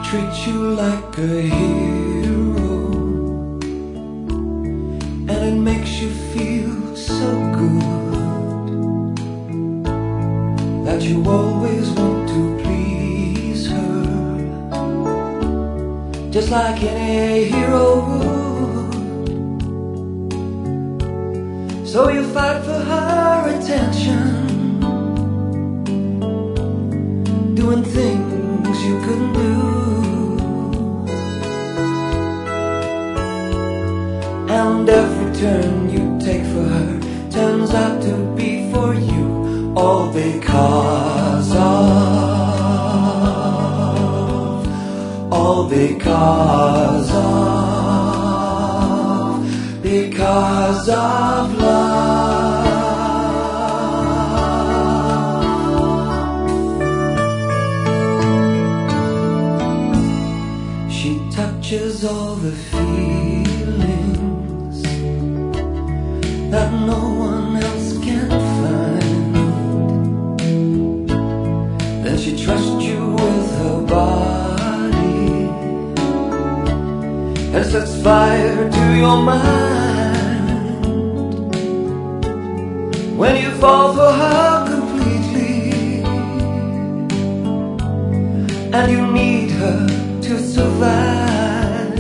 treats you like a hero, and it makes you feel so good that you always want to please her, just like any hero would. So you fight for her attention, doing things you couldn't do, and every turn you take for her turns out to be for you, all because of love. She touches all the feelings that no one else can find. Then she trusts you with her body and sets fire to your mind. When you fall for her completely and you need her to survive,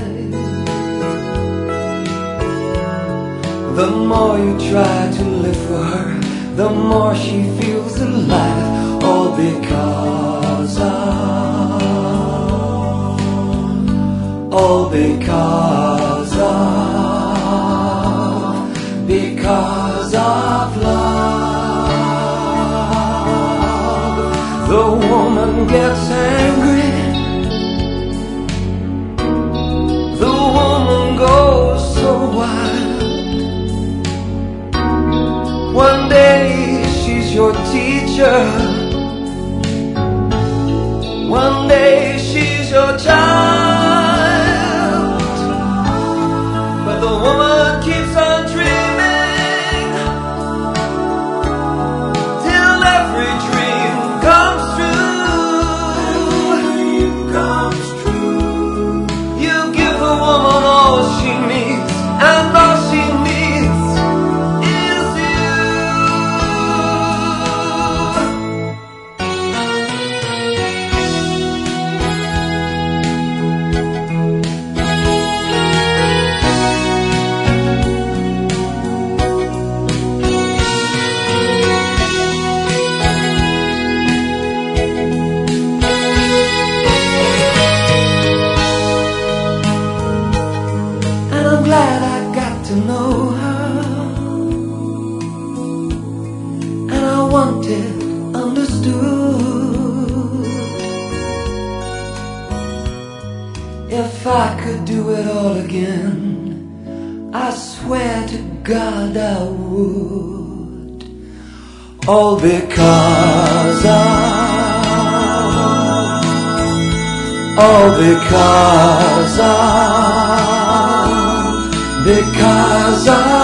the more you try to live for her, the more she feels alive, all because of love. The woman gets angry, the woman goes so wild. One day she's your teacher, one day she's your child, but the woman keeps on dreaming till every dream comes true. You give a woman all she needs, and all she needs is you. I'm glad I got to know her, and I want it understood. If I could do it all again, I swear to God I would. All because of